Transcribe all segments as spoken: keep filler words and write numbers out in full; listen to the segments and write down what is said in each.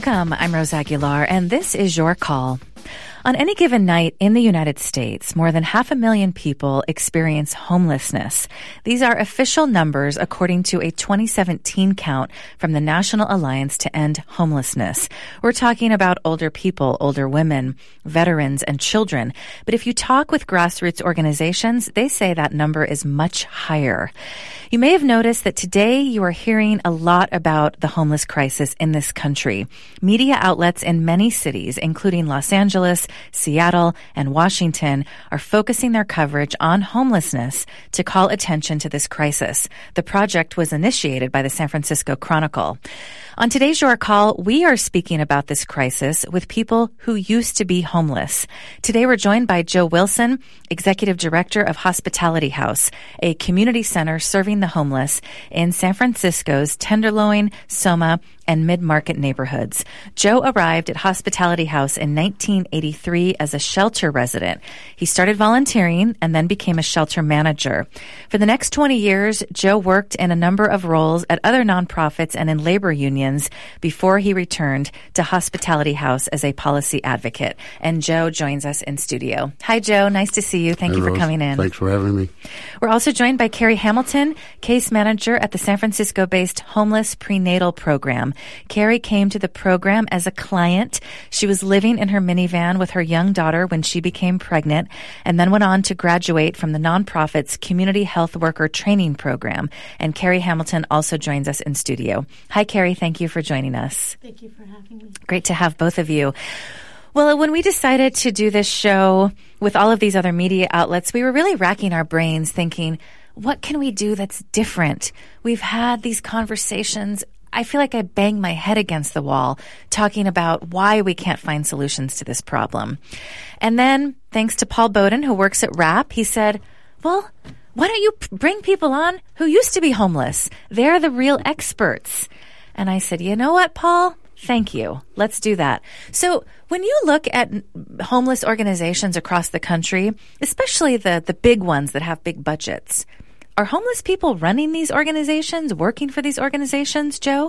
Welcome. I'm Rose Aguilar, and this is Your Call. On any given night in the United States, more than half a million people experience homelessness. These are official numbers according to a twenty seventeen count from the National Alliance to End Homelessness. We're talking about older people, older women, veterans, and children. But if you talk with grassroots organizations, they say that number is much higher. You may have noticed that today you are hearing a lot about the homeless crisis in this country. Media outlets in many cities, including Los Angeles, Seattle, and Washington, are focusing their coverage on homelessness to call attention to this crisis. The project was initiated by the San Francisco Chronicle. On today's Your Call, we are speaking about this crisis with people who used to be homeless. Today we're joined by Joe Wilson, Executive Director of Hospitality House, a community center serving the homeless in San Francisco's Tenderloin, Soma, and mid-market neighborhoods. Joe arrived at Hospitality House in nineteen eighty-three as a shelter resident. He started volunteering and then became a shelter manager. For the next twenty years, Joe worked in a number of roles at other nonprofits and in labor unions before he returned to Hospitality House as a policy advocate. And Joe joins us in studio. Hi, Joe. Nice to see you. Thank Hey, you for Rose. coming in. Thanks for having me. We're also joined by Carrie Hamilton, case manager at the San Francisco-based Homeless Prenatal Program. Carrie came to the program as a client. She was living in her minivan with her young daughter when she became pregnant and then went on to graduate from the nonprofit's Community Health Worker Training Program. And Carrie Hamilton also joins us in studio. Hi, Carrie. Thank you for joining us. Thank you for having me. Great to have both of you. Well, when we decided to do this show with all of these other media outlets, we were really racking our brains thinking, what can we do that's different? We've had these conversations. I feel like I bang my head against the wall talking about why we can't find solutions to this problem. And then, thanks to Paul Bowden, who works at RAP, he said, well, why don't you p- bring people on who used to be homeless? They're the real experts. And I said, you know what, Paul? Thank you. Let's do that. So when you look at homeless organizations across the country, especially the, the big ones that have big budgets, are homeless people running these organizations, working for these organizations, Joe?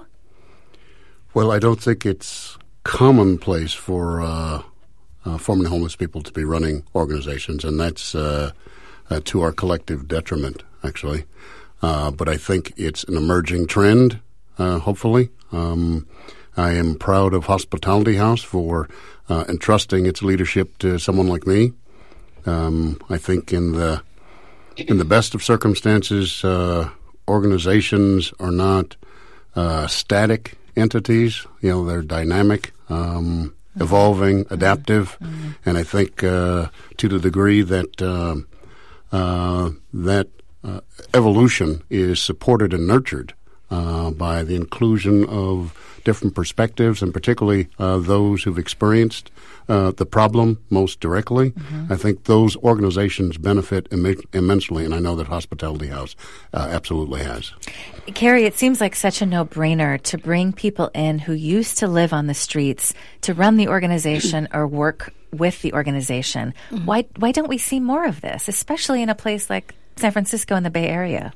Well, I don't think it's commonplace for uh, uh, formerly homeless people to be running organizations, and that's uh, uh, to our collective detriment, actually. Uh, but I think it's an emerging trend, uh, hopefully. Um, I am proud of Hospitality House for uh, entrusting its leadership to someone like me. Um, I think in the In the best of circumstances, uh, organizations are not uh, static entities. You know, they're dynamic, um, mm-hmm. evolving, adaptive, mm-hmm. and I think uh, to the degree that uh, uh, that uh, evolution is supported and nurtured uh, by the inclusion of different perspectives, and particularly uh, those who've experienced uh, the problem most directly. Mm-hmm. I think those organizations benefit Im- immensely, and I know that Hospitality House uh, absolutely has. Carrie, it seems like such a no-brainer to bring people in who used to live on the streets to run the organization or work with the organization. Mm-hmm. Why, why don't we see more of this, especially in a place like San Francisco in the Bay Area?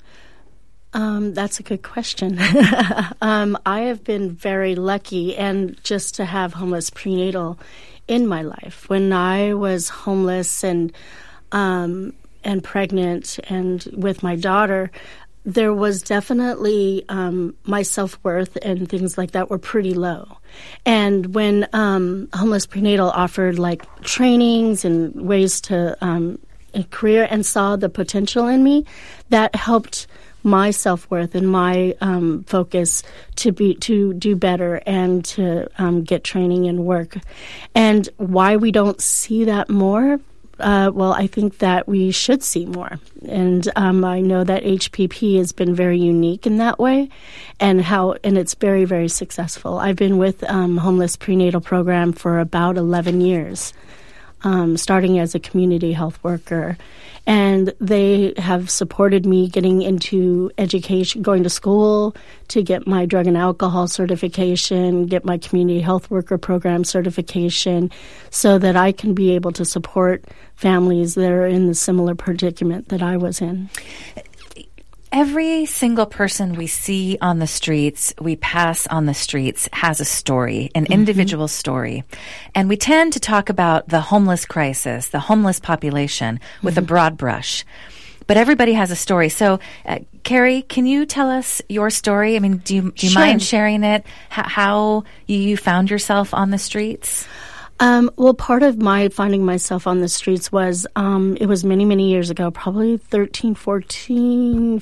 Um, that's a good question. um, I have been very lucky and just to have homeless prenatal in my life. When I was homeless and um, and pregnant and with my daughter, there was definitely um, my self-worth and things like that were pretty low. And when um, Homeless Prenatal offered like trainings and ways to um, a career and saw the potential in me, that helped my self-worth and my um, focus to be to do better and to um, get training and work. And why we don't see that more, uh, well, I think that we should see more. And um, I know that H P P has been very unique in that way, and how and it's very, very successful. I've been with um, Homeless Prenatal Program for about eleven years. Um, starting as a community health worker. And they have supported me getting into education, going to school to get my drug and alcohol certification, get my community health worker program certification, so that I can be able to support families that are in the similar predicament that I was in. Every single person we see on the streets, we pass on the streets, has a story, an mm-hmm. individual story. And we tend to talk about the homeless crisis, the homeless population, with mm-hmm. a broad brush. But everybody has a story. So, uh, Carrie, can you tell us your story? I mean, do you, do you sure. mind sharing it? H- how you found yourself on the streets? Um, well, part of my finding myself on the streets was, um, it was many, many years ago, probably thirteen, fourteen,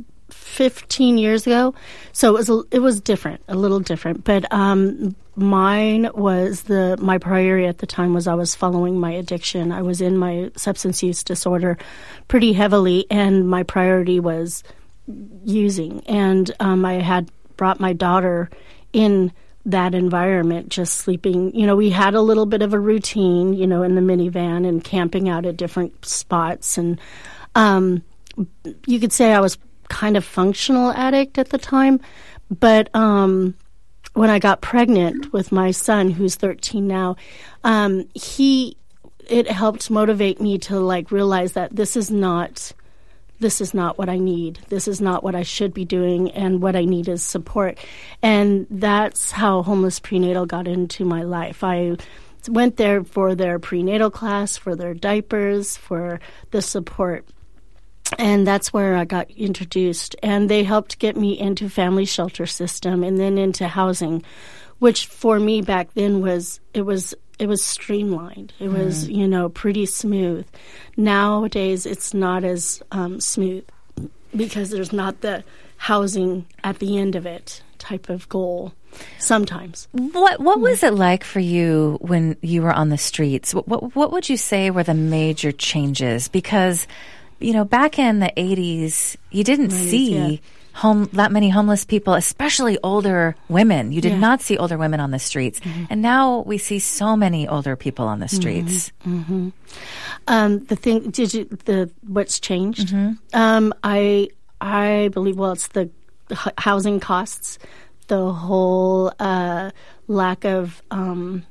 fifteen years ago. So it was, a, it was different, a little different. But, um, mine was the, my priority at the time was I was following my addiction. I was in my substance use disorder pretty heavily, and my priority was using. And, um, I had brought my daughter in that environment, just sleeping. You know, we had a little bit of a routine, you know, in the minivan and camping out at different spots. And um, you could say I was kind of functional addict at the time. But um, when I got pregnant with my son, who's thirteen now, um, he, it helped motivate me to like realize that this is not this is not what I need. This is not what I should be doing, and what I need is support. And that's how Homeless Prenatal got into my life. I went there for their prenatal class, for their diapers, for the support. And that's where I got introduced. And they helped get me into family shelter system and then into housing, which for me back then was, it was It was streamlined. It was, mm. you know, pretty smooth. Nowadays, it's not as um, smooth because there's not the housing at the end of it type of goal sometimes. What What was it like for you when you were on the streets? What What, what would you say were the major changes? Because, you know, back in the eighties, you didn't nineties, see... Yeah. Home, that many homeless people, especially older women. You did yeah. not see older women on the streets. Mm-hmm. And now we see so many older people on the streets. Mm-hmm. Mm-hmm. Um, the thing, did you, the, what's changed? Mm-hmm. Um, I, I believe, well, it's the housing costs, the whole, uh, lack of, um,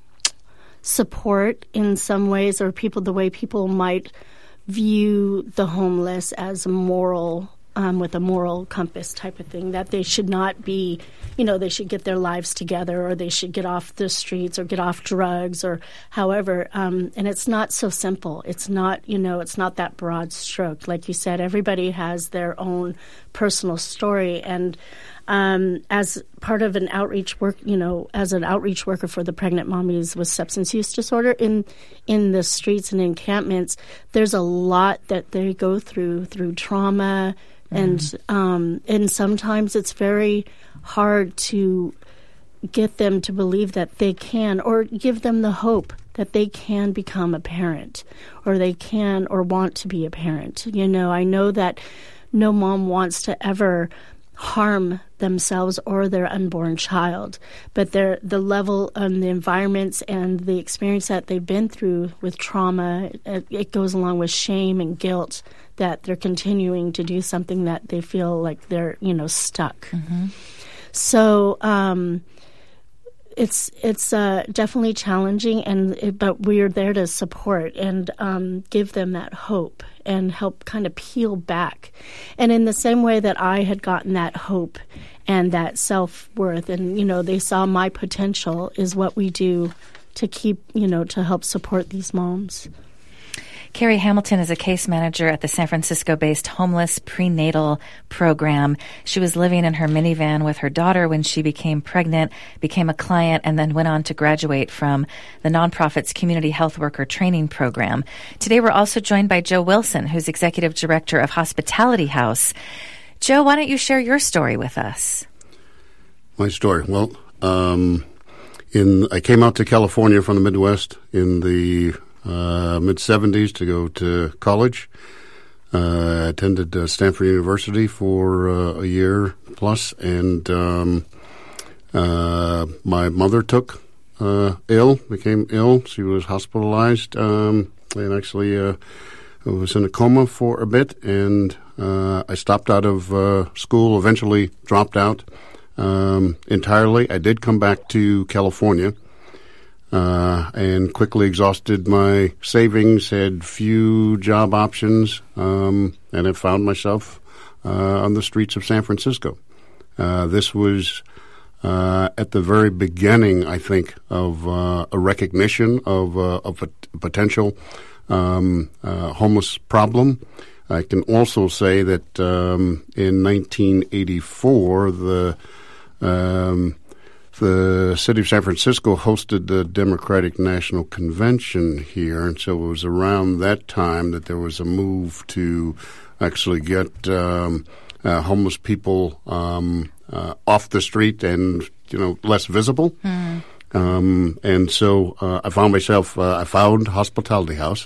support in some ways, or people, the way people might view the homeless as a moral Um, with a moral compass type of thing, that they should not be, you know, they should get their lives together, or they should get off the streets or get off drugs, or however. Um, and it's not so simple. It's not, you know, it's not that broad stroke. Like you said, everybody has their own personal story. And um, as part of an outreach work, you know, as an outreach worker for the pregnant mommies with substance use disorder in in the streets and encampments, there's a lot that they go through, through trauma. And um, and sometimes it's very hard to get them to believe that they can, or give them the hope that they can become a parent, or they can or want to be a parent. You know, I know that no mom wants to ever harm themselves or their unborn child, but their the level and the environments and the experience that they've been through with trauma, it, it goes along with shame and guilt that they're continuing to do something that they feel like they're, you know, stuck. Mm-hmm. So um, it's it's uh, definitely challenging, and it, but we're there to support and um, give them that hope and help kind of peel back. And in the same way that I had gotten that hope and that self-worth, and, you know, they saw my potential, is what we do to keep, you know, to help support these moms. Carrie Hamilton is a case manager at the San Francisco-based Homeless Prenatal Program. She was living in her minivan with her daughter when she became pregnant, became a client, and then went on to graduate from the nonprofit's Community Health Worker Training Program. Today we're also joined by Joe Wilson, who's Executive Director of Hospitality House. Joe, why don't you share your story with us? My story? Well, um, in I came out to California from the Midwest in the Uh, mid-seventies to go to college. Uh, attended uh, Stanford University for uh, a year plus, and um, uh, my mother took uh, ill, became ill. She was hospitalized, um, and actually uh, was in a coma for a bit, and uh, I stopped out of uh, school, eventually dropped out um, entirely. I did come back to California. Uh, and quickly exhausted my savings, had few job options, um, and I found myself uh, on the streets of San Francisco. Uh, this was uh, at the very beginning, I think, of uh, a recognition of, uh, of a potential um, uh, homeless problem. I can also say that um, in nineteen eighty-four, the um, the city of San Francisco hosted the Democratic National Convention here, and so it was around that time that there was a move to actually get um, uh, homeless people um, uh, off the street and, you know, less visible. Mm. Um, and so uh, I found myself, uh, I found Hospitality House.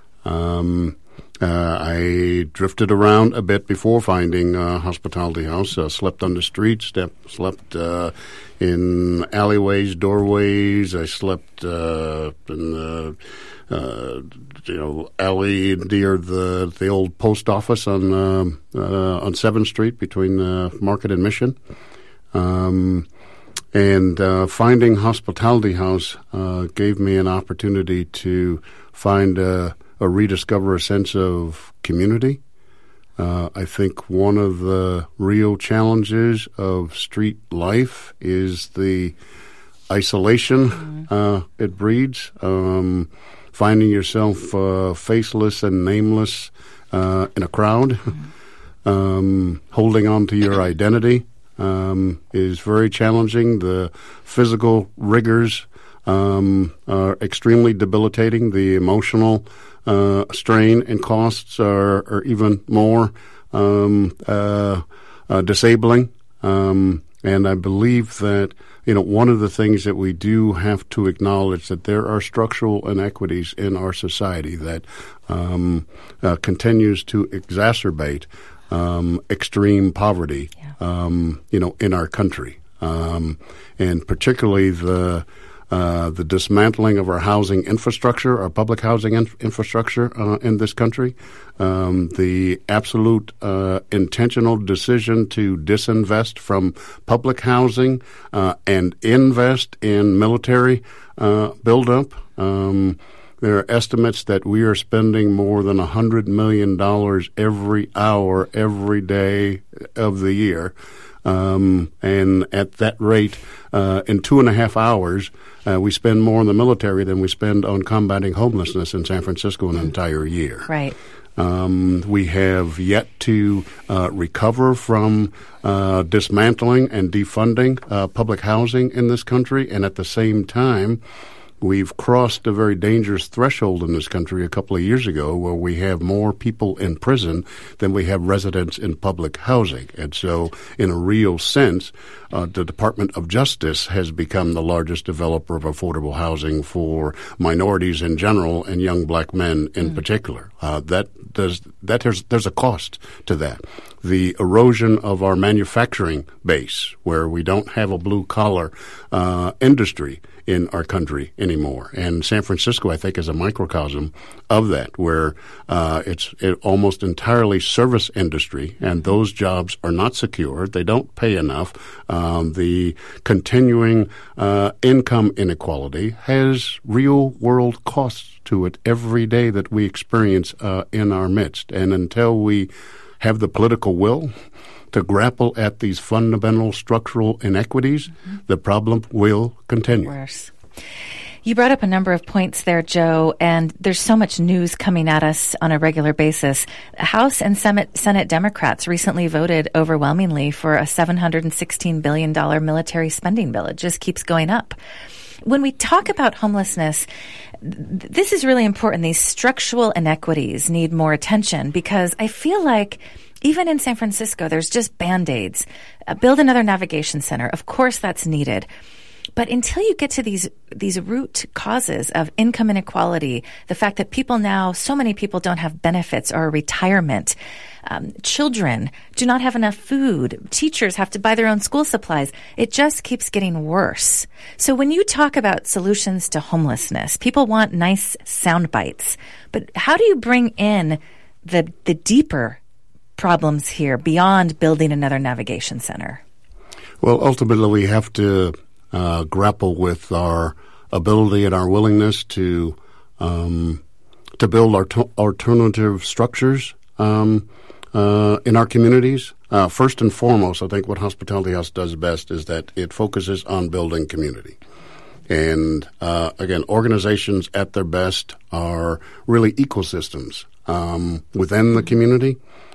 Um, uh, I drifted around a bit before finding uh, Hospitality House. Uh, slept on the street, step, slept uh, in alleyways, doorways. I slept uh, in the uh, you know alley near the the old post office on uh, uh, on seventh Street between uh, Market and Mission. Um, and uh, finding Hospitality House uh, gave me an opportunity to find a or rediscover a sense of community. Uh, I think one of the real challenges of street life is the isolation mm-hmm. uh, it breeds, um, finding yourself uh, faceless and nameless uh, in a crowd, mm-hmm. um, holding on to your identity um, is very challenging. The physical rigors um, are extremely debilitating. The emotional Uh, strain and costs are, are even more um, uh, uh, disabling. Um, and I believe that, you know, one of the things that we do have to acknowledge that there are structural inequities in our society that um, uh, continues to exacerbate um, extreme poverty, yeah. um, you know, in our country. Um, and particularly the Uh, the dismantling of our housing infrastructure, our public housing in- infrastructure uh, in this country, um, the absolute uh, intentional decision to disinvest from public housing uh, and invest in military uh, buildup. Um, there are estimates that we are spending more than one hundred million dollars every hour, every day of the year. Um, and at that rate, uh, in two and a half hours, uh, we spend more in the military than we spend on combating homelessness in San Francisco an entire year. Right. Um, we have yet to uh, recover from uh, dismantling and defunding uh, public housing in this country, and at the same time, we've crossed a very dangerous threshold in this country a couple of years ago where we have more people in prison than we have residents in public housing. And so, in a real sense, uh, the Department of Justice has become the largest developer of affordable housing for minorities in general and young black men in mm. particular. Uh, that does that there's there's a cost to that. The erosion of our manufacturing base, where we don't have a blue-collar uh, industry in our country anymore. And San Francisco, I think, is a microcosm of that, where uh, it's it almost entirely service industry, and those jobs are not secure. They don't pay enough. Um, the continuing uh, income inequality has real-world costs to it every day that we experience uh, in our midst. And until we have the political will to grapple at these fundamental structural inequities, mm-hmm. the problem will continue. Worse. You brought up a number of points there, Joe, and there's so much news coming at us on a regular basis. House and Senate, Senate Democrats recently voted overwhelmingly for a seven hundred sixteen billion dollars military spending bill. It just keeps going up. When we talk about homelessness, th- this is really important. These structural inequities need more attention, because I feel like even in San Francisco, there's just Band-Aids. Uh, build another navigation center. Of course, that's needed. But until you get to these these root causes of income inequality, the fact that people now, so many people don't have benefits or retirement, um, children do not have enough food, teachers have to buy their own school supplies, it just keeps getting worse. So when you talk about solutions to homelessness, people want nice sound bites. But how do you bring in the the deeper problems here beyond building another navigation center? Well, ultimately, we have to uh, grapple with our ability and our willingness to um, to build our to- alternative structures um, uh, in our communities, uh, first and foremost, I think what Hospitality House does best is that it focuses on building community. And uh, again, organizations at their best are really ecosystems um, within the community,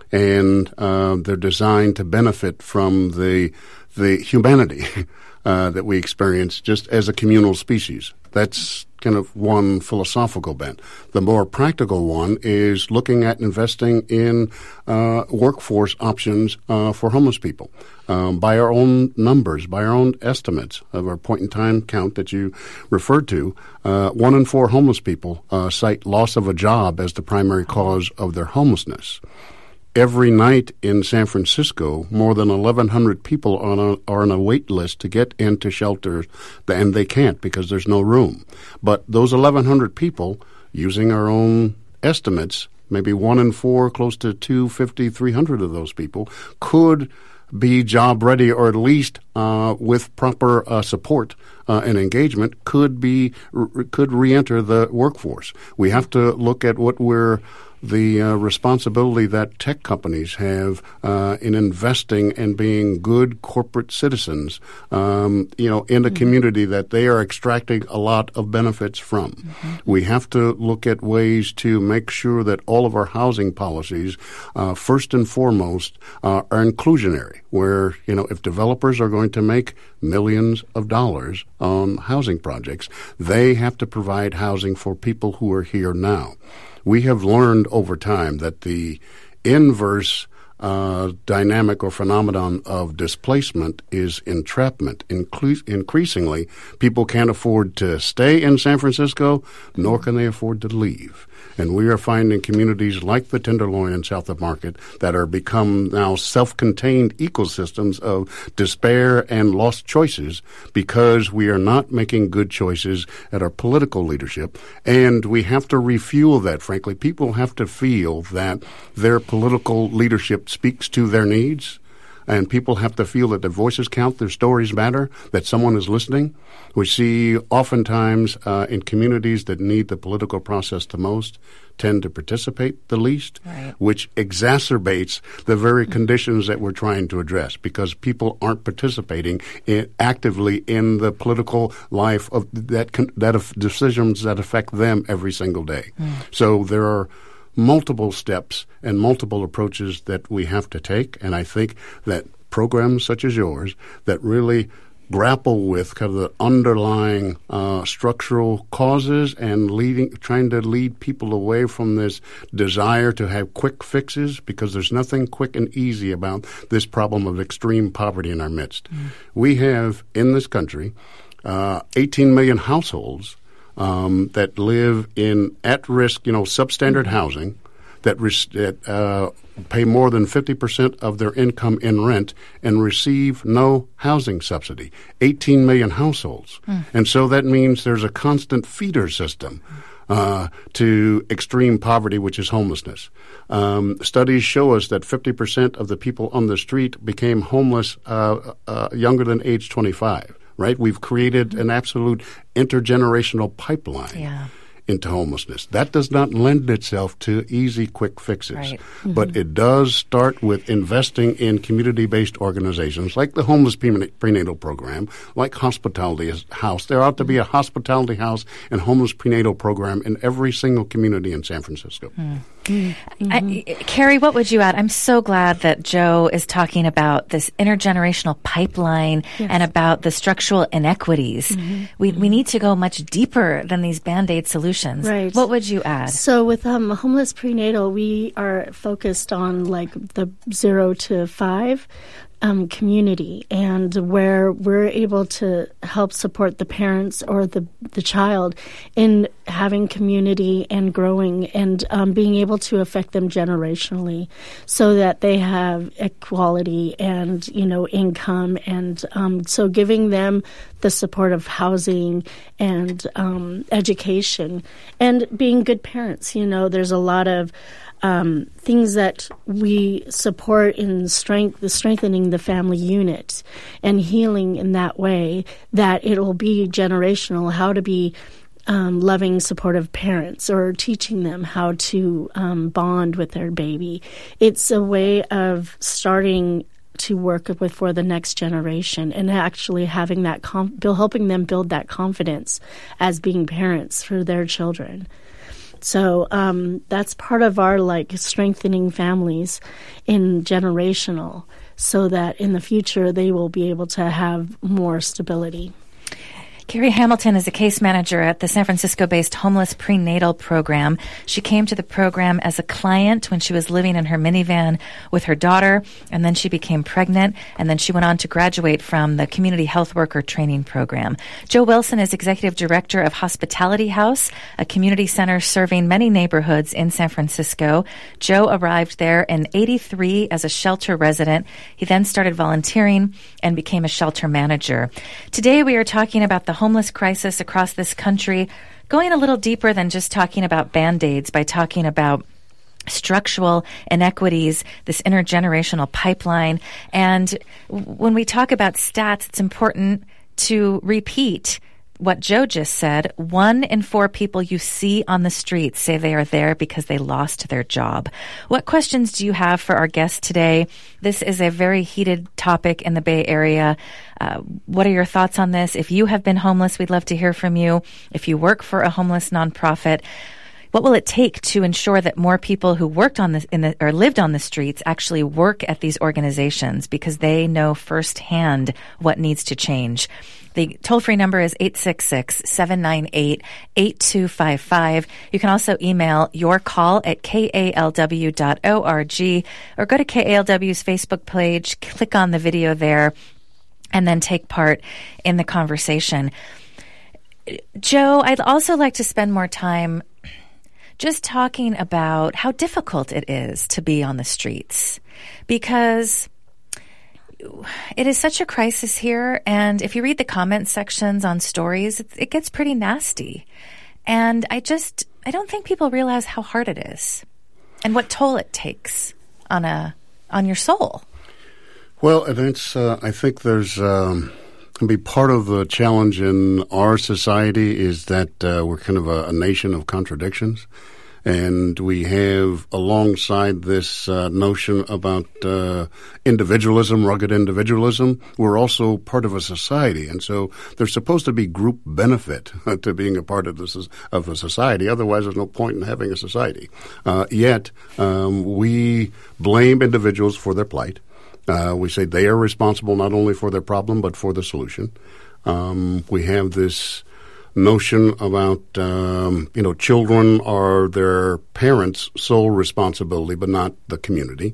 and uh, they're designed to benefit from the the humanity uh, that we experience just as a communal species. That's kind of one philosophical bent. The more practical one is looking at investing in uh, workforce options uh, for homeless people. Um, by our own numbers, by our own estimates of our point-in-time count that you referred to, uh, one in four homeless people uh, cite loss of a job as the primary cause of their homelessness. Every night in San Francisco, more than eleven hundred people are on, a, are on a wait list to get into shelters, and they can't because there's no room. But those eleven hundred people, using our own estimates, maybe one in four, close to two hundred fifty, three hundred of those people, could be job ready, or at least uh, with proper uh, support uh, and engagement, could be r- could reenter the workforce. We have to look at what we're the uh, responsibility that tech companies have uh, in investing and being good corporate citizens, um, you know, in a mm-hmm. community that they are extracting a lot of benefits from. Mm-hmm. We have to look at ways to make sure that all of our housing policies, uh, first and foremost, uh, are inclusionary, where, you know, if developers are going to make millions of dollars on housing projects, they have to provide housing for people who are here now. We have learned over time that the inverse uh, dynamic or phenomenon of displacement is entrapment. Incre- increasingly, people can't afford to stay in San Francisco, nor can they afford to leave. And we are finding communities like the Tenderloin in South of Market that are become now self-contained ecosystems of despair and lost choices because we are not making good choices at our political leadership. And we have to refuel that, frankly. People have to feel that their political leadership speaks to their needs. And people have to feel that their voices count, their stories matter, that someone is listening. We see oftentimes uh, in communities that need the political process the most tend to participate the least, right, which exacerbates the very conditions that we're trying to address because people aren't participating in, actively in the political life of that that of decisions that affect them every single day. Mm. So there are multiple steps and multiple approaches that we have to take, and I think that programs such as yours that really grapple with kind of the underlying uh, structural causes and leading, trying to lead people away from this desire to have quick fixes, because there's nothing quick and easy about this problem of extreme poverty in our midst. Mm. We have in this country uh, eighteen million households Um, that live in at-risk, you know, substandard housing, that, res- that uh, pay more than fifty percent of their income in rent and receive no housing subsidy. eighteen million households. Mm. And so that means there's a constant feeder system uh, to extreme poverty, which is homelessness. Um, studies show us that fifty percent of the people on the street became homeless uh, uh, younger than age twenty-five. Right? We've created an absolute intergenerational pipeline yeah. into homelessness. That does not lend itself to easy, quick fixes. Right. Mm-hmm. But it does start with investing in community-based organizations like the Homeless Prenatal Program, like Hospitality House. There ought to be a Hospitality House and Homeless Prenatal Program in every single community in San Francisco. Mm. Mm-hmm. I, Carrie, what would you add? I'm so glad that Joe is talking about this intergenerational pipeline yes. and about the structural inequities. Mm-hmm. We we need to go much deeper than these Band-Aid solutions. Right. What would you add? So with um, Homeless Prenatal, we are focused on like the zero to five Um, community, and where we're able to help support the parents or the the child in having community and growing and um, being able to affect them generationally, so that they have equality and, you know, income, and um, so giving them the support of housing and um, education and being good parents. You know, there's a lot of Um, things that we support in strength, the strengthening the family unit and healing in that way, that it will be generational, how to be um, loving, supportive parents or teaching them how to um, bond with their baby. It's a way of starting to work with for the next generation and actually having that, conf- helping them build that confidence as being parents for their children. So um, that's part of our like strengthening families in generational, so that in the future they will be able to have more stability. Carrie Hamilton is a case manager at the San Francisco-based Homeless Prenatal Program. She came to the program as a client when she was living in her minivan with her daughter, and then she became pregnant, and then she went on to graduate from the Community Health Worker Training Program. Joe Wilson is executive director of Hospitality House, a community center serving many neighborhoods in San Francisco. Joe arrived there in eighty-three as a shelter resident. He then started volunteering and became a shelter manager. Today we are talking about the homeless crisis across this country, going a little deeper than just talking about Band-Aids by talking about structural inequities, this intergenerational pipeline. And when we talk about stats, it's important to repeat what Joe just said. One in four people you see on the streets say they are there because they lost their job. What questions do you have for our guest today? This is a very heated topic in the Bay Area. Uh, what are your thoughts on this? If you have been homeless, we'd love to hear from you. If you work for a homeless nonprofit, what will it take to ensure that more people who worked on this in the, or lived on the streets actually work at these organizations, because they know firsthand what needs to change? The toll-free number is eight six six, seven nine eight, eight two five five. You can also email your call at K A L W dot org or go to K A L W's Facebook page, click on the video there, and then take part in the conversation. Joe, I'd also like to spend more time just talking about how difficult it is to be on the streets, because it is such a crisis here. And if you read the comment sections on stories, it, it gets pretty nasty. And I just, I don't think people realize how hard it is and what toll it takes on a, on your soul. Well, and it's, uh, I think there's, um, can be part of the challenge in our society is that uh, we're kind of a, a nation of contradictions. And we have, alongside this uh, notion about uh, individualism, rugged individualism, we're also part of a society. And so there's supposed to be group benefit to being a part of this of a society. Otherwise, there's no point in having a society. Uh, yet, um, we blame individuals for their plight. Uh, we say they are responsible not only for their problem, but for the solution. Um, we have this notion about, um, you know, children are their parents' sole responsibility, but not the community.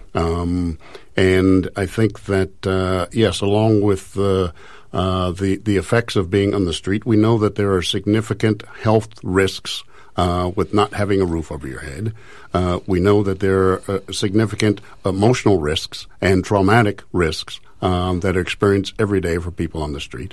Um, and I think that, uh, yes, along with the, uh, the, the effects of being on the street, we know that there are significant health risks Uh, with not having a roof over your head. Uh, we know that there are uh, significant emotional risks and traumatic risks um, that are experienced every day for people on the street.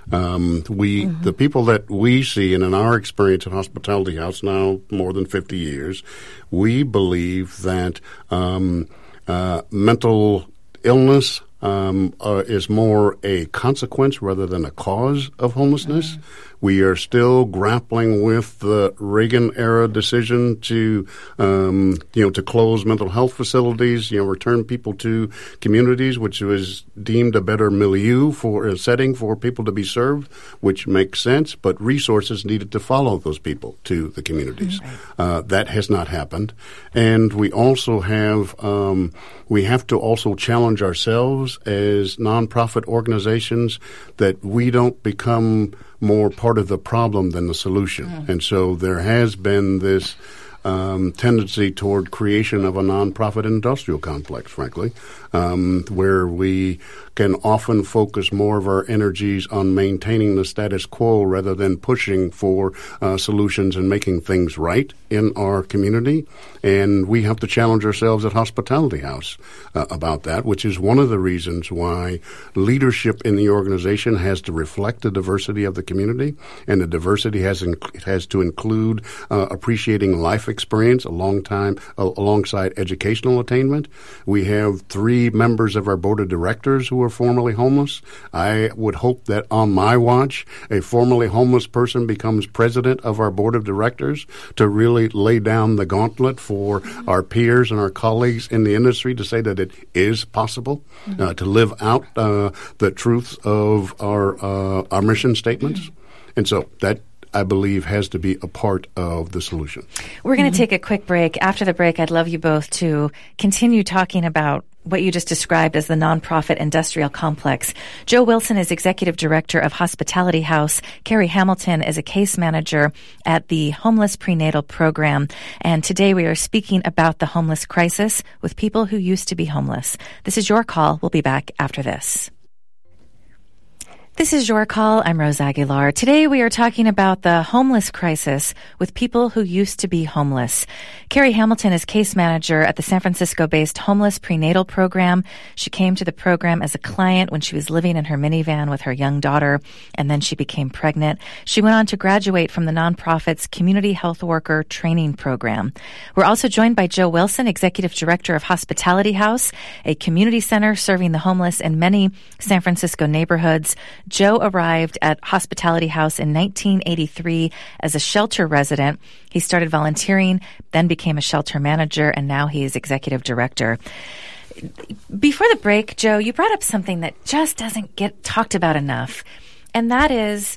Um, we, mm-hmm. the people that we see, and in our experience at Hospitality House now more than fifty years, we believe that um, uh, mental illness um, uh, is more a consequence rather than a cause of homelessness. Mm-hmm. We are still grappling with the Reagan-era decision to, um, you know, to close mental health facilities, you know, return people to communities, which was deemed a better milieu for a setting for people to be served, which makes sense. But resources needed to follow those people to the communities. Mm-hmm. Uh, that has not happened, and we also have um, we have to also challenge ourselves as nonprofit organizations that we don't become more part of the problem than the solution. Mm. And so there has been this um, tendency toward creation of a nonprofit industrial complex, frankly, um, where we can often focus more of our energies on maintaining the status quo rather than pushing for uh, solutions and making things right in our community. And we have to challenge ourselves at Hospitality House uh, about that, which is one of the reasons why leadership in the organization has to reflect the diversity of the community, and the diversity has inc- has to include uh, appreciating life experience, a long time uh, alongside educational attainment. We have three members of our board of directors who are formerly homeless. I would hope that on my watch, a formerly homeless person becomes president of our board of directors to really lay down the gauntlet for our peers and our colleagues in the industry to say that it is possible mm-hmm. uh, to live out uh, the truths of our uh, our mission statements. Mm-hmm. And so that, I believe, has to be a part of the solution. We're going to mm-hmm. take a quick break. After the break, I'd love you both to continue talking about what you just described as the nonprofit industrial complex. Joe Wilson is Executive Director of Hospitality House. Carrie Hamilton is a case manager at the Homeless Prenatal Program. And today we are speaking about the homeless crisis with people who used to be homeless. This is Your Call. We'll be back after this. This is Your Call. I'm Rose Aguilar. Today we are talking about the homeless crisis with people who used to be homeless. Carrie Hamilton is case manager at the San Francisco-based Homeless Prenatal Program. She came to the program as a client when she was living in her minivan with her young daughter, and then she became pregnant. She went on to graduate from the nonprofit's Community Health Worker Training Program. We're also joined by Joe Wilson, Executive Director of Hospitality House, a community center serving the homeless in many San Francisco neighborhoods. Joe arrived at Hospitality House in nineteen eighty-three as a shelter resident. He started volunteering, then became a shelter manager, and now he is executive director. Before the break, Joe, you brought up something that just doesn't get talked about enough, and that is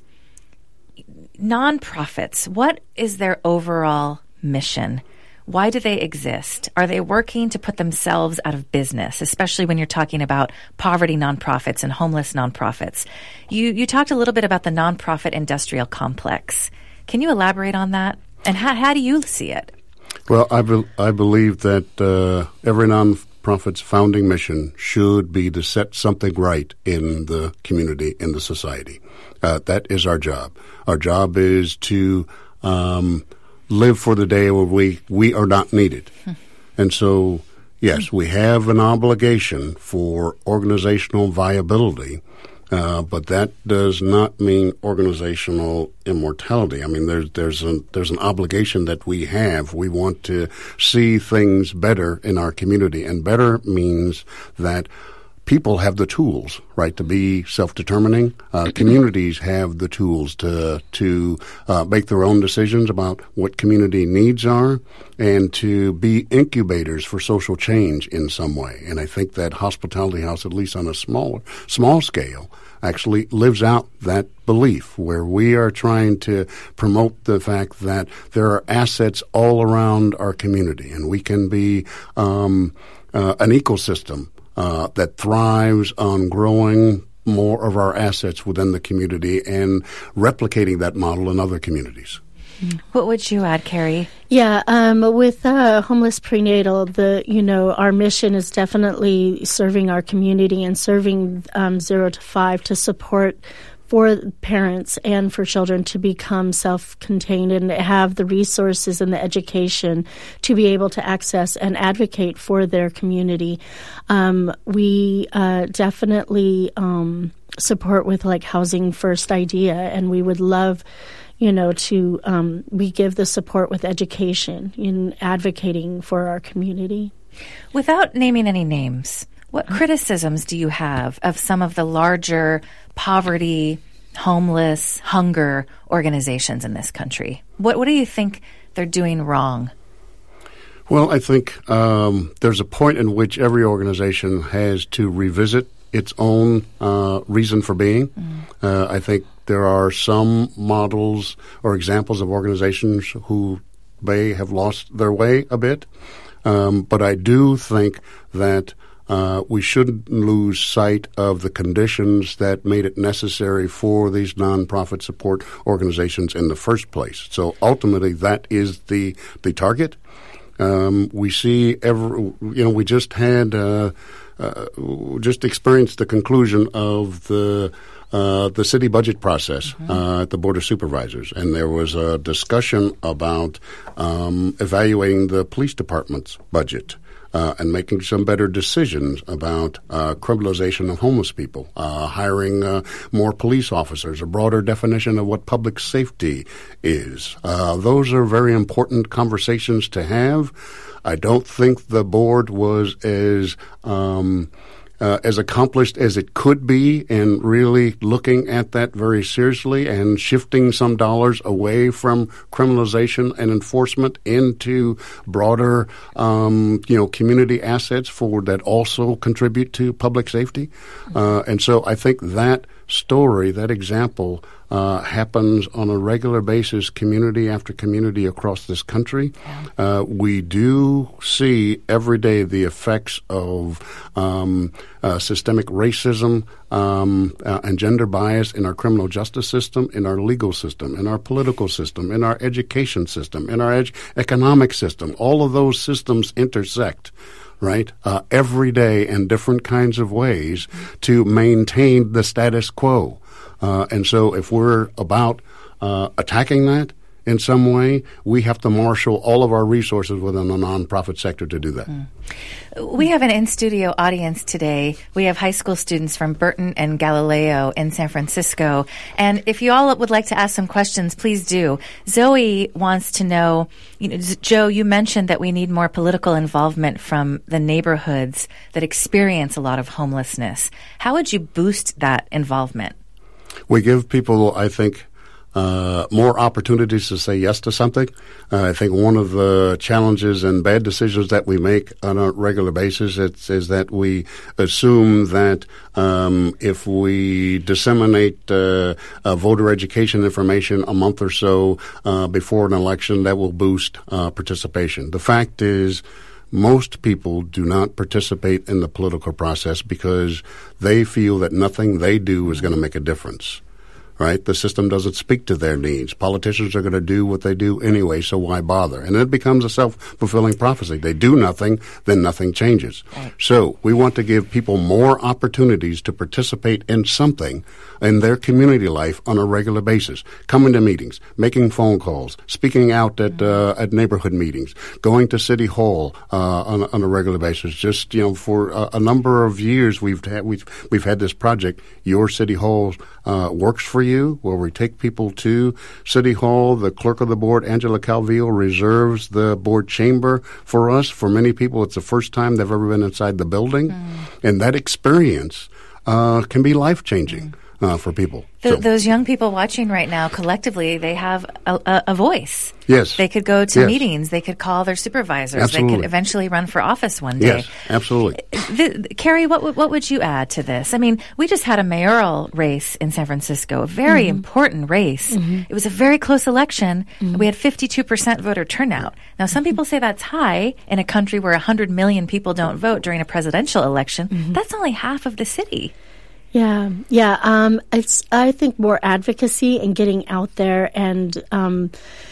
nonprofits. What is their overall mission? Why do they exist? Are they working to put themselves out of business, especially when you're talking about poverty nonprofits and homeless nonprofits? You you talked a little bit about the nonprofit industrial complex. Can you elaborate on that? And how, how do you see it? Well, I, be, I believe that uh, every nonprofit's founding mission should be to set something right in the community, in the society. Uh, that is our job. Our job is to um, live for the day where we, we are not needed. Hmm. And so, yes, we have an obligation for organizational viability, uh, but that does not mean organizational immortality. I mean, there's there's an there's an obligation that we have. We want to see things better in our community, and better means that people have the tools, right, to be self-determining. Uh, communities have the tools to to uh, make their own decisions about what community needs are and to be incubators for social change in some way. And I think that Hospitality House, at least on a small, small scale, actually lives out that belief, where we are trying to promote the fact that there are assets all around our community, and we can be um, uh, an ecosystem Uh, that thrives on growing more of our assets within the community and replicating that model in other communities. What would you add, Carrie? Yeah, um, with uh, Homeless Prenatal, the you know our mission is definitely serving our community and serving um, zero to five to support for parents and for children to become self-contained and have the resources and the education to be able to access and advocate for their community. Um, we uh, definitely um, support with like Housing First idea, and we would love, you know, to um, we give the support with education in advocating for our community. Without naming any names, what criticisms do you have of some of the larger poverty, homeless, hunger organizations in this country? What what do you think they're doing wrong? Well, I think um, there's a point in which every organization has to revisit its own uh, reason for being. Mm. Uh, I think there are some models or examples of organizations who may have lost their way a bit. Um, but I do think that Uh, we shouldn't lose sight of the conditions that made it necessary for these nonprofit support organizations in the first place. So ultimately, that is the the target. Um, we see every, you know, we just had uh, uh, just experienced the conclusion of the uh, the city budget process mm-hmm. uh, at the Board of Supervisors, and there was a discussion about um, evaluating the police department's budget. uh, and making some better decisions about uh, criminalization of homeless people, uh, hiring uh, more police officers, a broader definition of what public safety is. Uh, those are very important conversations to have. I don't think the board was as um, uh, as accomplished as it could be in really looking at that very seriously and shifting some dollars away from criminalization and enforcement into broader, um, you know, community assets for that also contribute to public safety. Uh, and so I think that story, that example, uh, happens on a regular basis, community after community across this country. Uh, we do see every day the effects of um, uh, systemic racism um, uh, and gender bias in our criminal justice system, in our legal system, in our political system, in our education system, in our ed- economic system. All of those systems intersect, right, uh, every day in different kinds of ways to maintain the status quo. Uh, and so if we're about uh, attacking that in some way, we have to marshal all of our resources within the nonprofit sector to do that. Mm. We have an in-studio audience today. We have high school students from Burton and Galileo in San Francisco. And if you all would like to ask some questions, please do. Zoe wants to know, you know, Joe, you mentioned that we need more political involvement from the neighborhoods that experience a lot of homelessness. How would you boost that involvement? We give people, I think, Uh, more opportunities to say yes to something. Uh, I think one of the challenges and bad decisions that we make on a regular basis is, is that we assume that um, if we disseminate uh, uh, voter education information a month or so uh, before an election, that will boost uh, participation. The fact is, most people do not participate in the political process because they feel that nothing they do is going to make a difference. Right? The system doesn't speak to their needs. Politicians are going to do what they do anyway, so why bother? And it becomes a self-fulfilling prophecy. They do nothing, then nothing changes. Right. So we want to give people more opportunities to participate in something in their community life on a regular basis. Coming to meetings, making phone calls, speaking out at mm-hmm. uh, at neighborhood meetings, going to City Hall uh, on, on a regular basis. Just, you know, for a, a number of years we've had, we've, we've had this project, Your City Hall uh, Works for You, where we take people to City Hall. The clerk of the board, Angela Calvillo, reserves the board chamber for us. For many people, it's the first time they've ever been inside the building. Mm. And that experience uh, can be life-changing. Mm. Uh, for people. Th- so. Those young people watching right now, collectively, they have a, a, a voice. Yes. They could go to yes. meetings. They could call their supervisors. Absolutely. They could eventually run for office one day. Yes, absolutely. The, Carrie, what, what would you add to this? I mean, we just had a mayoral race in San Francisco, a very mm-hmm. important race. Mm-hmm. It was a very close election. Mm-hmm. We had fifty-two percent voter turnout. Now, some people say that's high in a country where one hundred million people don't vote during a presidential election. Mm-hmm. That's only half of the city. Yeah, yeah. Um, it's I think more advocacy and getting out there and um,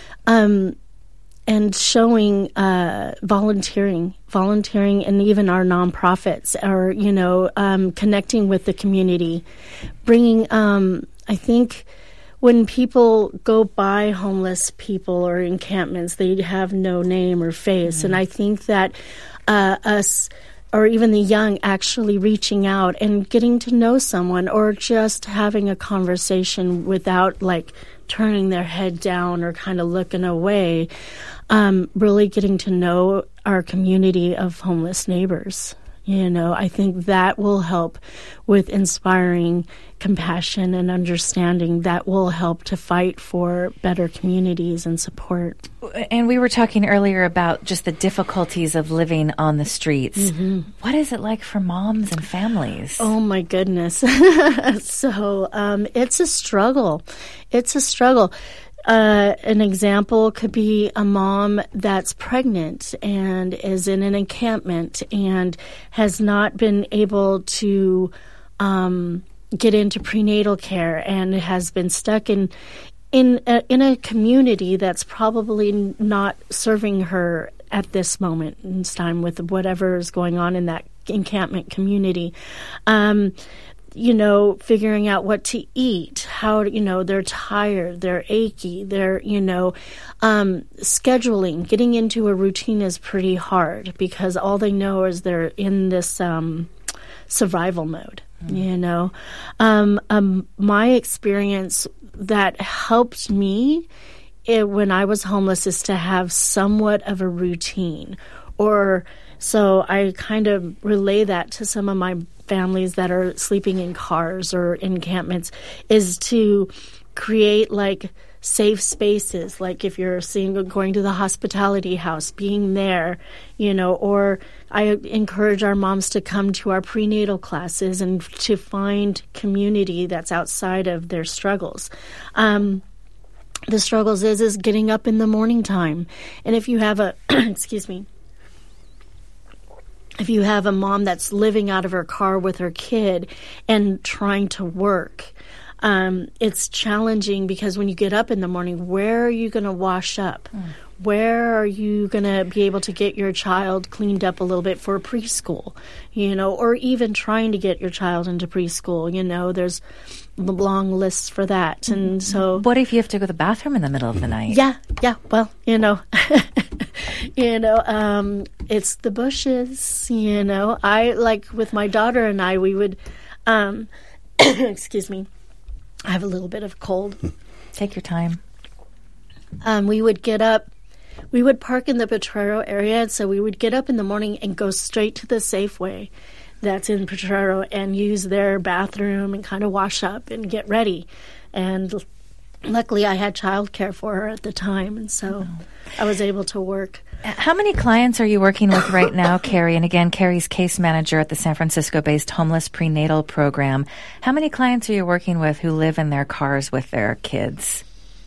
um, and showing uh, volunteering, volunteering, and even our nonprofits are you know um, connecting with the community, bringing. Um, I think when people go by homeless people or encampments, they have no name or face, mm-hmm. and I think that uh, us. or even the young actually reaching out and getting to know someone or just having a conversation without like turning their head down or kind of looking away, um, really getting to know our community of homeless neighbors. You know, I think that will help with inspiring compassion and understanding that will help to fight for better communities and support. And we were talking earlier about just the difficulties of living on the streets. Mm-hmm. What is it like for moms and families? Oh, my goodness. so um, it's a struggle. It's a struggle. Uh, an example could be a mom that's pregnant and is in an encampment and has not been able to um, get into prenatal care and has been stuck in in a, in a community that's probably not serving her at this moment in time with whatever is going on in that encampment community. Um, you know, figuring out what to eat, how, you know, they're tired, they're achy, they're, you know, um, scheduling, getting into a routine is pretty hard because all they know is they're in this um, survival mode, mm. you know. Um, um, my experience that helped me it, when I was homeless is to have somewhat of a routine. Or so I kind of relay that to some of my families that are sleeping in cars or encampments, is to create like safe spaces, like if you're seeing going to the hospitality house, being there, you know, or I encourage our moms to come to our prenatal classes and to find community that's outside of their struggles. Um, the struggles is is getting up in the morning time. And if you have a excuse me If you have a mom that's living out of her car with her kid and trying to work, um, it's challenging because when you get up in the morning, where are you going to wash up? Mm. Where are you going to be able to get your child cleaned up a little bit for preschool, you know, or even trying to get your child into preschool? You know, there's long lists for that. And so... What if you have to go to the bathroom in the middle of the night? Yeah, yeah, well, you know... You know, um, it's the bushes, you know. I, like, with my daughter and I, we would, um, excuse me, I have a little bit of cold. Take your time. Um, we would get up, we would park in the Potrero area, and so we would get up in the morning and go straight to the Safeway that's in Potrero and use their bathroom and kind of wash up and get ready. And luckily, I had childcare for her at the time, and so oh. I was able to work. How many clients are you working with right now, Carrie? And again, Carrie's case manager at the San Francisco-based Homeless Prenatal Program. How many clients are you working with who live in their cars with their kids?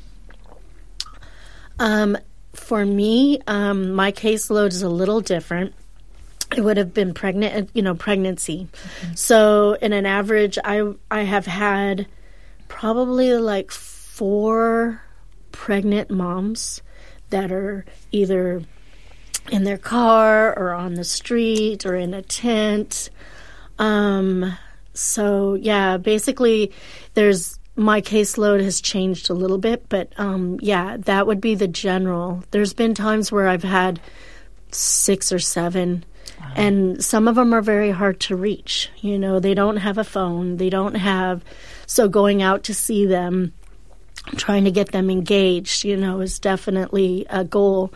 Um, for me, um, my caseload is a little different. It would have been pregnant, you know, pregnancy. Mm-hmm. So in an average, I I have had probably like four pregnant moms that are either in their car or on the street or in a tent. Um, so, yeah, basically there's my caseload has changed a little bit, but, um, yeah, that would be the general. There's been times where I've had six or seven, wow. and some of them are very hard to reach. You know, they don't have a phone. They don't have – so going out to see them, trying to get them engaged, you know, is definitely a goal.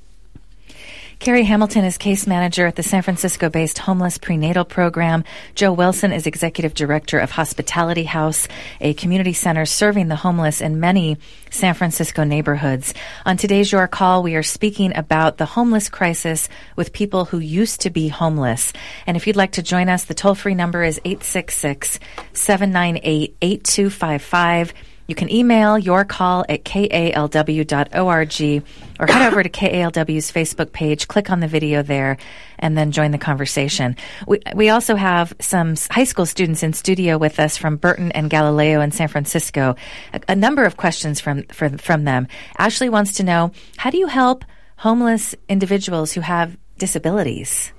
Carrie Hamilton is case manager at the San Francisco-based Homeless Prenatal Program. Joe Wilson is executive director of Hospitality House, a community center serving the homeless in many San Francisco neighborhoods. On today's Your Call, we are speaking about the homeless crisis with people who used to be homeless. And if you'd like to join us, the toll-free number is eight six six, seven nine eight, eight two five five. You can email your call at k a l w dot org or head over to K A L W's Facebook page, click on the video there, and then join the conversation. We, we also have some high school students in studio with us from Burton and Galileo in San Francisco. A, a number of questions from, from, from them. Ashley wants to know, how do you help homeless individuals who have disabilities?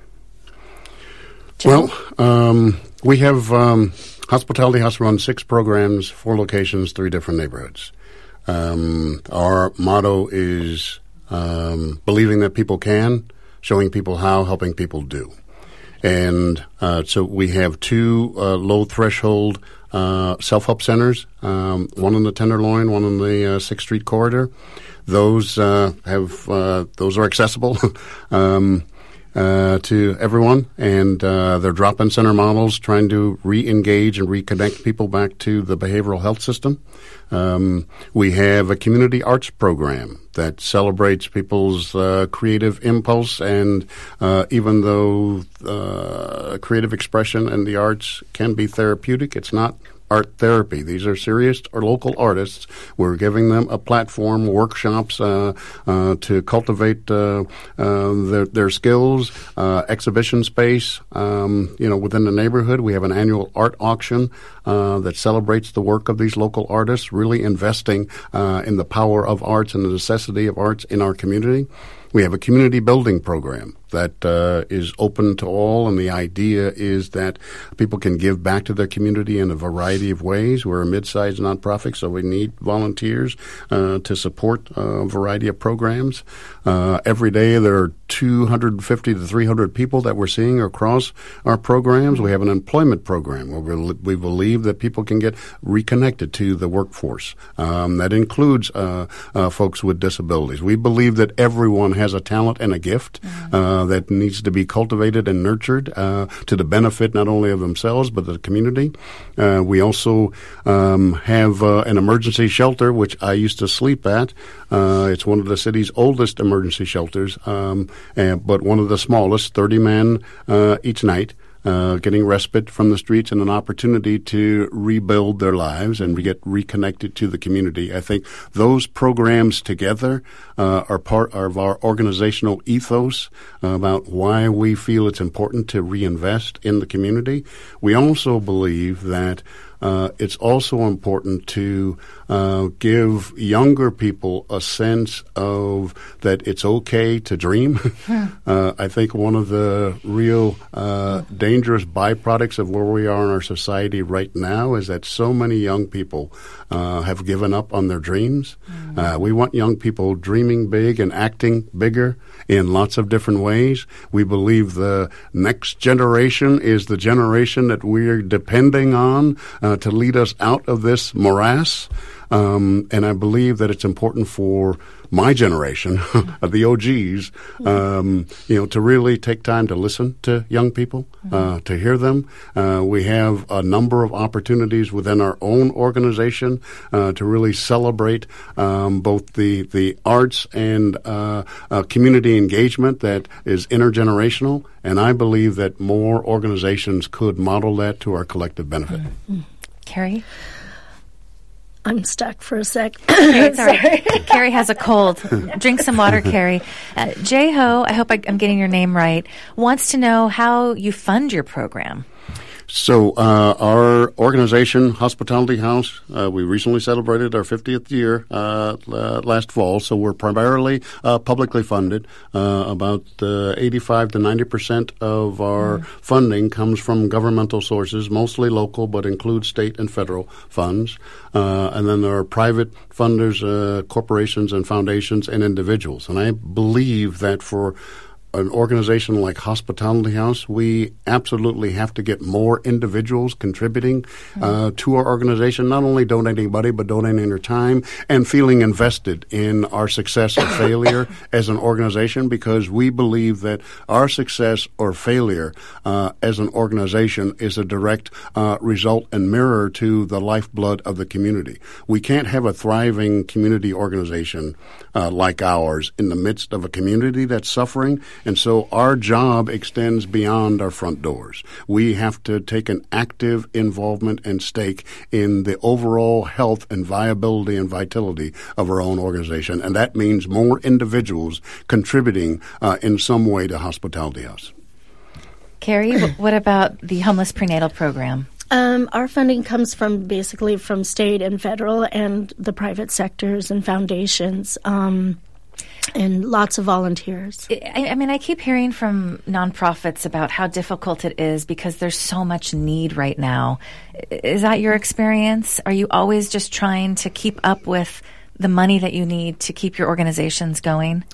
Joe? Well, um, we have... Um Hospitality House runs six programs, four locations, three different neighborhoods. Um, our motto is um, believing that people can, showing people how, helping people do. And uh, so we have two uh, low-threshold uh, self-help centers, um, one in the Tenderloin, one in the uh, sixth Street corridor. Those uh, have uh, those are accessible. um Uh, to everyone, and uh, they're drop-in center models trying to re-engage and reconnect people back to the behavioral health system. Um, we have a community arts program that celebrates people's uh, creative impulse, and uh, even though uh, creative expression and the arts can be therapeutic, it's not art therapy. These are serious or local artists. We're giving them a platform, workshops uh, uh, to cultivate uh, uh, their, their skills, uh, exhibition space. Um, you know, within the neighborhood, we have an annual art auction uh, that celebrates the work of these local artists, really investing uh, in the power of arts and the necessity of arts in our community. We have a community building program that uh, is open to all, and the idea is that people can give back to their community in a variety of ways. We're a mid-sized nonprofit, so we need volunteers uh, to support a variety of programs. Uh, every day there are two hundred fifty to three hundred people that we're seeing across our programs. We have an employment program where we believe that people can get reconnected to the workforce. Um, that includes uh, uh, folks with disabilities. We believe that everyone has a talent and a gift mm-hmm. uh, that needs to be cultivated and nurtured uh, to the benefit not only of themselves but the community. Uh, we also um, have uh, an emergency shelter, which I used to sleep at. Uh, it's one of the city's oldest emergency shelters, um, and, but one of the smallest, thirty men uh, each night. Uh, getting respite from the streets and an opportunity to rebuild their lives and get reconnected to the community. I think those programs together uh, are part of our organizational ethos uh, about why we feel it's important to reinvest in the community. We also believe that Uh, it's also important to uh, give younger people a sense of that it's okay to dream. Hmm. uh, I think one of the real uh, dangerous byproducts of where we are in our society right now is that so many young people uh, have given up on their dreams. Hmm. Uh, we want young people dreaming big and acting bigger in lots of different ways. We believe the next generation is the generation that we're depending on uh, to lead us out of this morass. Um, and I believe that it's important for my generation, the O Gs, um, you know, to really take time to listen to young people, uh, to hear them. Uh, we have a number of opportunities within our own organization uh, to really celebrate um, both the, the arts and uh, uh, community engagement that is intergenerational. And I believe that more organizations could model that to our collective benefit. Mm-hmm. Carrie? I'm stuck for a sec. Okay, sorry. Carrie has a cold. Drink some water, Carrie. Uh, Jay-Ho, I hope I, I'm getting your name right, wants to know how you fund your program. So uh, our organization, Hospitality House, uh, we recently celebrated our fiftieth year uh, uh, last fall, so we're primarily uh, publicly funded. Uh, about uh, eighty-five to ninety percent of our mm. funding comes from governmental sources, mostly local, but includes state and federal funds. Uh, and then there are private funders, uh, corporations and foundations and individuals. And I believe that for an organization like Hospitality House, we absolutely have to get more individuals contributing uh, to our organization, not only donating money, but donating their time and feeling invested in our success or failure as an organization, because we believe that our success or failure uh, as an organization is a direct uh, result and mirror to the lifeblood of the community. We can't have a thriving community organization uh, like ours in the midst of a community that's suffering. And so our job extends beyond our front doors. We have to take an active involvement and stake in the overall health and viability and vitality of our own organization. And that means more individuals contributing uh, in some way to Hospitality House. Carrie, what about the homeless prenatal program? Um, our funding comes from basically from state and federal and the private sectors and foundations. Um And lots of volunteers. I, I mean, I keep hearing from nonprofits about how difficult it is because there's so much need right now. Is that your experience? Are you always just trying to keep up with the money that you need to keep your organizations going?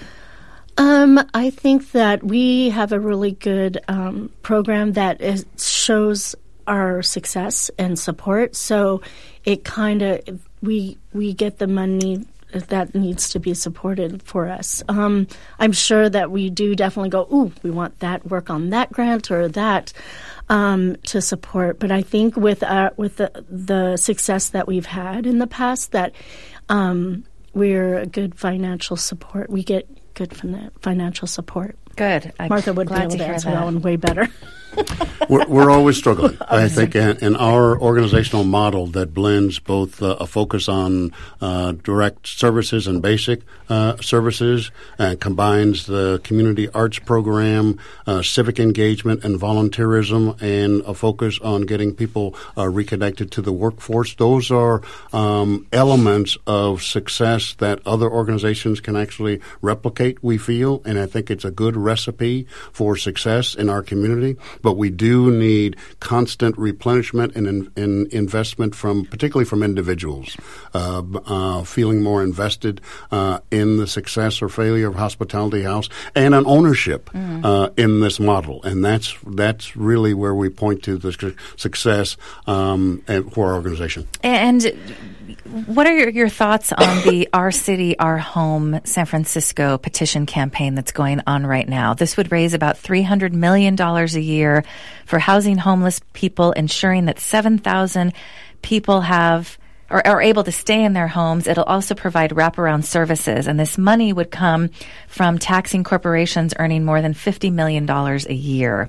Um, I think that we have a really good um, program that is, shows our success and support. So it kind of, we we get the money that needs to be supported for us. Um, I'm sure that we do definitely go, ooh, we want that, work on that grant or that um, to support. But I think with our, with the, the success that we've had in the past, that um, we're a good financial support. We get good fin- financial support. Good. I'm Martha would be glad able to to hear answer that. that one way better. We're, we're always struggling. I think in, in our organizational model that blends both uh, a focus on uh, direct services and basic uh, services and combines the community arts program, uh, civic engagement and volunteerism, and a focus on getting people uh, reconnected to the workforce. Those are um, elements of success that other organizations can actually replicate, we feel, and I think it's a good recipe for success in our community. But we do need constant replenishment and in, in investment from, particularly from individuals, uh, uh, feeling more invested uh, in the success or failure of Hospitality House, and an ownership mm. uh, in this model. And that's that's really where we point to the su- success um, and for our organization. And what are your, your thoughts on the Our City, Our Home San Francisco petition campaign that's going on right now? This would raise about three hundred million dollars a year for housing homeless people, ensuring that seven thousand people have or are able to stay in their homes. It'll also provide wraparound services, and this money would come from taxing corporations earning more than fifty million dollars a year.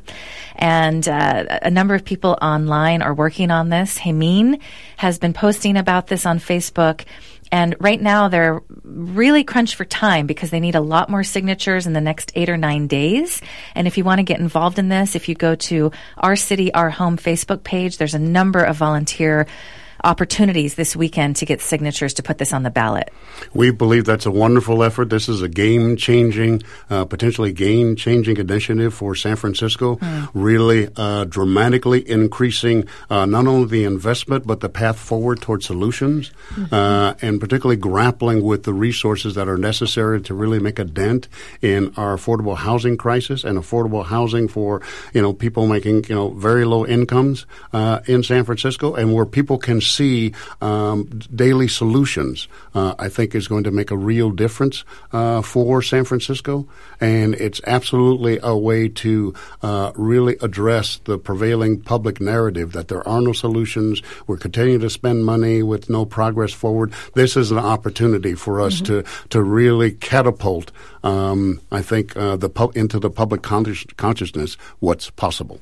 And uh, a number of people online are working on this. Hameen has been posting about this on Facebook. And right now they're really crunched for time because they need a lot more signatures in the next eight or nine days. And if you want to get involved in this, if you go to Our City, Our Home Facebook page, there's a number of volunteer opportunities this weekend to get signatures to put this on the ballot. We believe that's a wonderful effort. This is a game-changing, uh, potentially game-changing initiative for San Francisco, mm. really uh, dramatically increasing uh, not only the investment but the path forward towards solutions, mm-hmm. uh, and particularly grappling with the resources that are necessary to really make a dent in our affordable housing crisis and affordable housing for, you know, people making, you know, very low incomes uh, in San Francisco, and where people can see um, daily solutions, uh, I think is going to make a real difference uh, for San Francisco. And it's absolutely a way to uh, really address the prevailing public narrative that there are no solutions. We're continuing to spend money with no progress forward. This is an opportunity for us mm-hmm. to, to really catapult, um, I think, uh, the pu- into the public conscious- consciousness what's possible.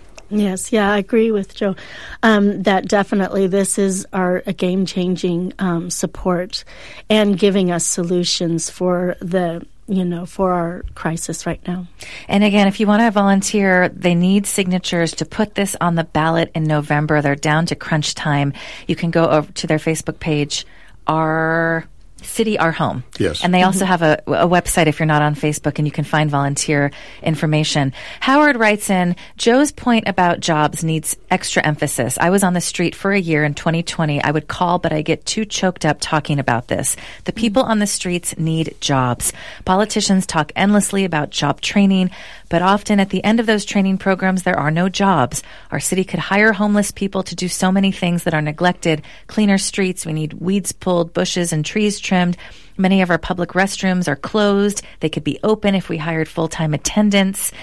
Yes, yeah, I agree with Joe um, that definitely this is our a game-changing um, support and giving us solutions for the you know, for our crisis right now. And again, if you want to volunteer, they need signatures to put this on the ballot in November. They're down to crunch time. You can go over to their Facebook page, Our City, Our Home. Yes. And they also have a, a website if you're not on Facebook, and you can find volunteer information. Howard writes in, Joe's point about jobs needs extra emphasis. I was on the street for a year in twenty twenty. I would call, but I get too choked up talking about this. The people on the streets need jobs. Politicians talk endlessly about job training, but often at the end of those training programs, there are no jobs. Our city could hire homeless people to do so many things that are neglected. Cleaner streets. We need weeds pulled, bushes and trees trimmed. Many of our public restrooms are closed. They could be open if we hired full-time attendants.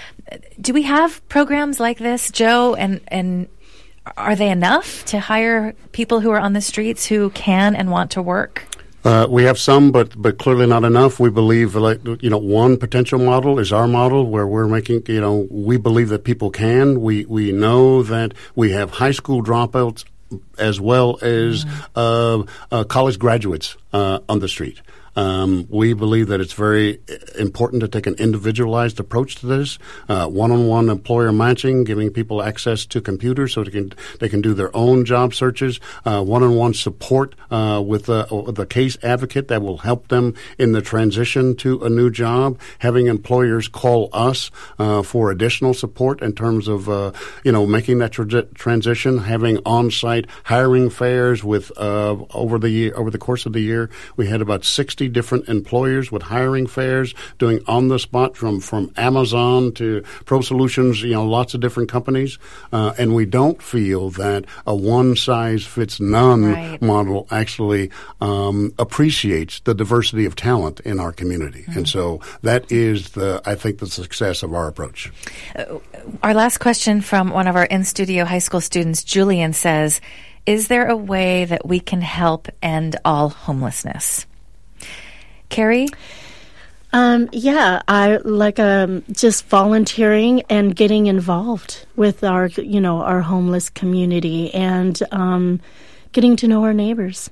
Do we have programs like this, Joe? And, and are they enough to hire people who are on the streets who can and want to work? Uh, we have some, but but clearly not enough. We believe, like, you know, one potential model is our model, where we're making, you know, we believe that people can. We we know that we have high school dropouts as well as mm. uh, uh, college graduates uh, on the street. Um, we believe that it's very important to take an individualized approach to this, uh, one-on-one employer matching, giving people access to computers so they can they can do their own job searches, uh, one-on-one support uh, with uh, the case advocate that will help them in the transition to a new job, having employers call us uh, for additional support in terms of uh, you know making that tra- transition, having on-site hiring fairs with uh, over the year, over the course of the year, we had about sixty different employers with hiring fairs, doing on the spot from, from Amazon to Pro Solutions, you know, lots of different companies. Uh, and we don't feel that a one size fits none right. model actually um, appreciates the diversity of talent in our community. Mm-hmm. And so that is the, I think, the success of our approach. Uh, our last question from one of our in-studio high school students, Julian, says, is there a way that we can help end all homelessness? Carrie? Um, yeah, I like um, just volunteering and getting involved with our, you know, our homeless community and um, getting to know our neighbors.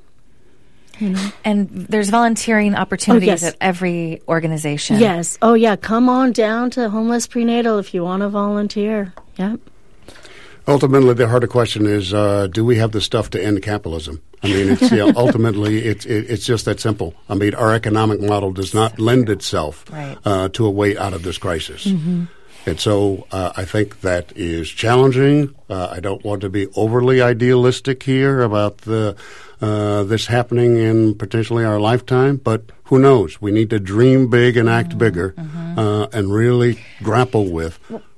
You know? And there's volunteering opportunities oh, yes. at every organization. Yes. Oh, yeah. Come on down to Homeless Prenatal if you want to volunteer. Yep. Ultimately, the harder question is, uh, do we have the stuff to end capitalism? I mean, it's, you know, ultimately, it's it, it's just that simple. I mean, our economic model does not so lend itself right. uh, to a way out of this crisis. Mm-hmm. And so uh, I think that is challenging. Uh, I don't want to be overly idealistic here about the uh, this happening in potentially our lifetime, but who knows? We need to dream big and act mm-hmm. bigger mm-hmm. Uh, and really grapple with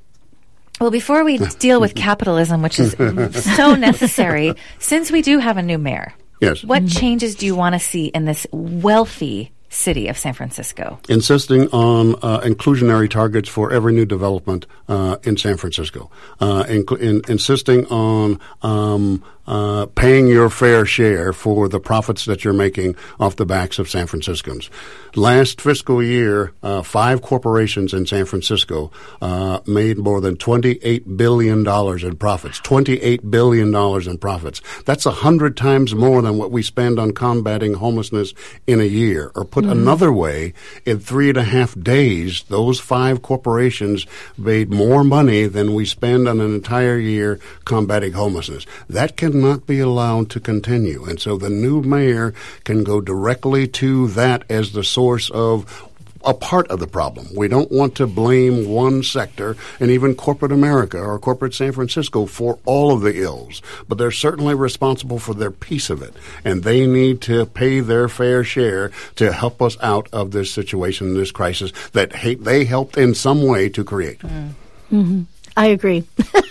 Well, before we deal with capitalism, which is so necessary, since we do have a new mayor, yes. what changes do you want to see in this wealthy city of San Francisco? Insisting on uh, inclusionary targets for every new development uh, in San Francisco. Uh, in, in, insisting on um, uh, paying your fair share for the profits that you're making off the backs of San Franciscans. Last fiscal year, uh, five corporations in San Francisco uh, made more than twenty-eight billion dollars in profits. twenty-eight billion dollars in profits. That's a hundred times more than what we spend on combating homelessness in a year. Or put mm-hmm. another way, in three and a half days, those five corporations made more money than we spend on an entire year combating homelessness. That cannot be allowed to continue. And so the new mayor can go directly to that as the source of a part of the problem. We don't want to blame one sector and even corporate America or corporate San Francisco for all of the ills, but they're certainly responsible for their piece of it, and they need to pay their fair share to help us out of this situation, this crisis that ha- they helped in some way to create. Mm. Mm-hmm. I agree.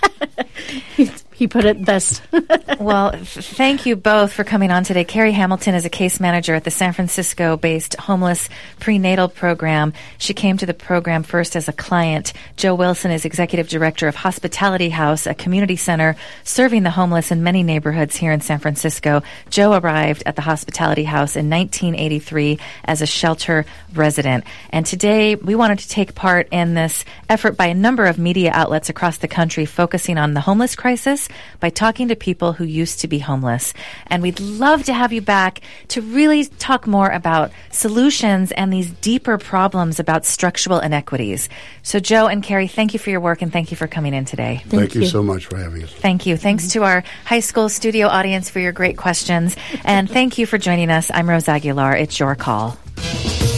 He put it best. Well, f- thank you both for coming on today. Carrie Hamilton is a case manager at the San Francisco-based Homeless Prenatal Program. She came to the program first as a client. Joe Wilson is executive director of Hospitality House, a community center serving the homeless in many neighborhoods here in San Francisco. Joe arrived at the Hospitality House in nineteen eighty-three as a shelter resident. And today we wanted to take part in this effort by a number of media outlets across the country focusing on the homeless crisis by talking to people who used to be homeless. And we'd love to have you back to really talk more about solutions and these deeper problems about structural inequities. So Joe and Carrie, thank you for your work and thank you for coming in today. Thank, thank you. you so much for having us. Thank you. Thanks mm-hmm. to our high school studio audience for your great questions. And thank you for joining us. I'm Rose Aguilar. It's your call.